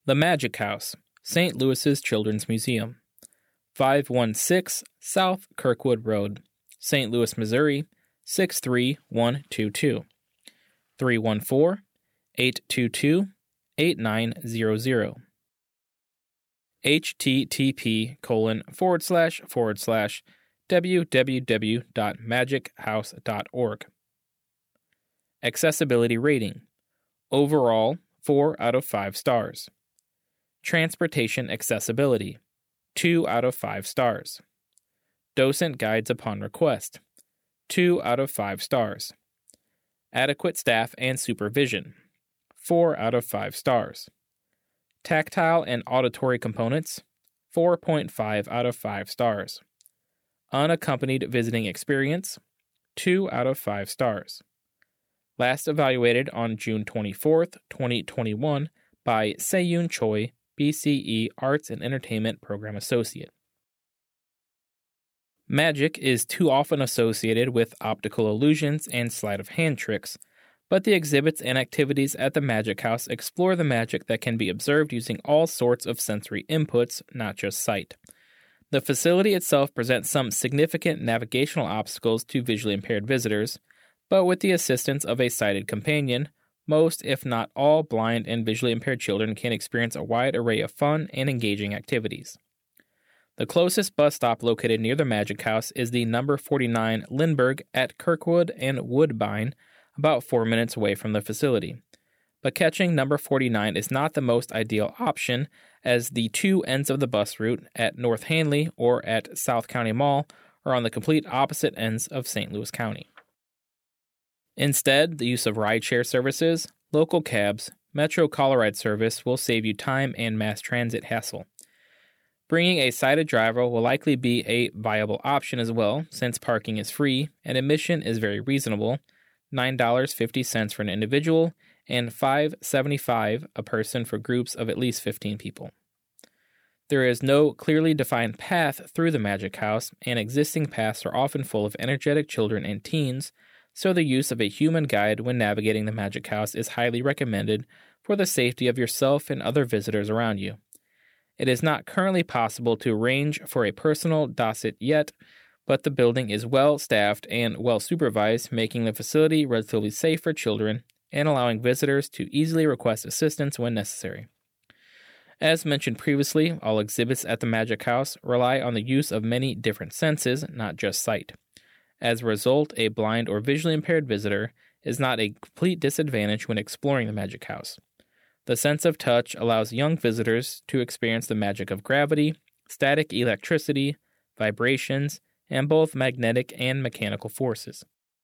The Magic House, St. Louis's Children's Museum, 516 South Kirkwood Road, St. Louis, Missouri, 63122, 314-822-8900. http://www.magichouse.org. Accessibility rating. Overall, 4 out of 5 stars. Transportation accessibility, 2 out of 5 stars. Docent guides upon request, 2 out of 5 stars. Adequate staff and supervision, 4 out of 5 stars. Tactile and auditory components, 4.5 out of 5 stars. Unaccompanied visiting experience, 2 out of 5 stars. Last evaluated on June 24th, 2021 by Seyoon Choi, BCE Arts and Entertainment Program Associate. Magic is too often associated with optical illusions and sleight of hand tricks, but the exhibits and activities at the Magic House explore the magic that can be observed using all sorts of sensory inputs, not just sight. The facility itself presents some significant navigational obstacles to visually impaired visitors, but with the assistance of a sighted companion, most, if not all, blind and visually impaired children can experience a wide array of fun and engaging activities. The closest bus stop located near the Magic House is the number 49 Lindbergh at Kirkwood and Woodbine, about 4 minutes away from the facility. But catching number 49 is not the most ideal option, as the two ends of the bus route at North Hanley or at South County Mall are on the complete opposite ends of St. Louis County. Instead, the use of rideshare services, local cabs, Metro Coloride service will save you time and mass transit hassle. Bringing a sighted driver will likely be a viable option as well, since parking is free and admission is very reasonable, $9.50 for an individual and $5.75 a person for groups of at least 15 people. There is no clearly defined path through the Magic House, and existing paths are often full of energetic children and teens, so the use of a human guide when navigating the Magic House is highly recommended for the safety of yourself and other visitors around you. It is not currently possible to arrange for a personal docet yet, but the building is well staffed and well supervised, making the facility relatively safe for children and allowing visitors to easily request assistance when necessary. As mentioned previously, all exhibits at the Magic House rely on the use of many different senses, not just sight. As a result, a blind or visually impaired visitor is not a complete disadvantage when exploring the Magic House. The sense of touch allows young visitors to experience the magic of gravity, static electricity, vibrations, and both magnetic and mechanical forces.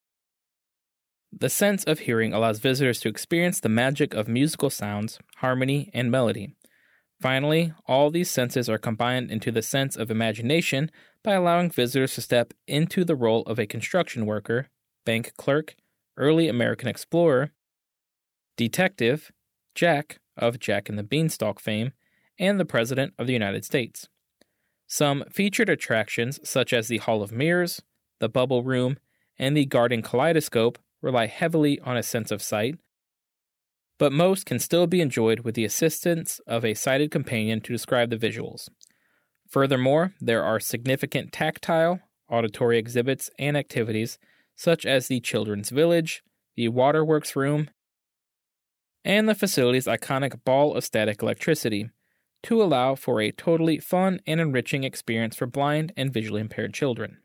The sense of hearing allows visitors to experience the magic of musical sounds, harmony, and melody. Finally, all these senses are combined into the sense of imagination by allowing visitors to step into the role of a construction worker, bank clerk, early American explorer, detective, Jack of Jack and the Beanstalk fame, and the President of the United States. Some featured attractions, such as the Hall of Mirrors, the Bubble Room, and the Garden Kaleidoscope, rely heavily on a sense of sight, but most can still be enjoyed with the assistance of a sighted companion to describe the visuals. Furthermore, there are significant tactile, auditory exhibits and activities, such as the Children's Village, the Waterworks Room, and the facility's iconic ball of static electricity, to allow for a totally fun and enriching experience for blind and visually impaired children.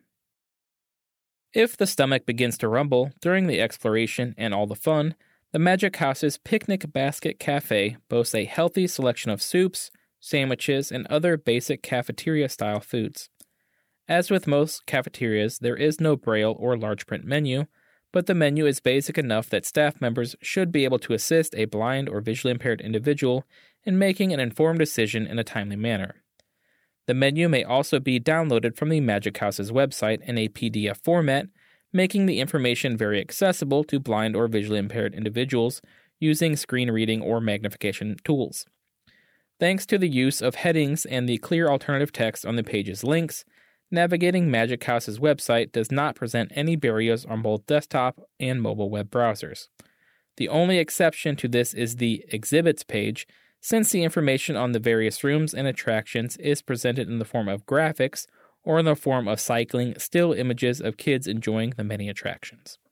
If the stomach begins to rumble during the exploration and all the fun, the Magic House's Picnic Basket Cafe boasts a healthy selection of soups, sandwiches, and other basic cafeteria-style foods. As with most cafeterias, there is no braille or large print menu, but the menu is basic enough that staff members should be able to assist a blind or visually impaired individual in making an informed decision in a timely manner. The menu may also be downloaded from the Magic House's website in a PDF format, making the information very accessible to blind or visually impaired individuals using screen reading or magnification tools. Thanks to the use of headings and the clear alternative text on the page's links, navigating Magic House's website does not present any barriers on both desktop and mobile web browsers. The only exception to this is the Exhibits page, since the information on the various rooms and attractions is presented in the form of graphics or in the form of cycling still images of kids enjoying the many attractions.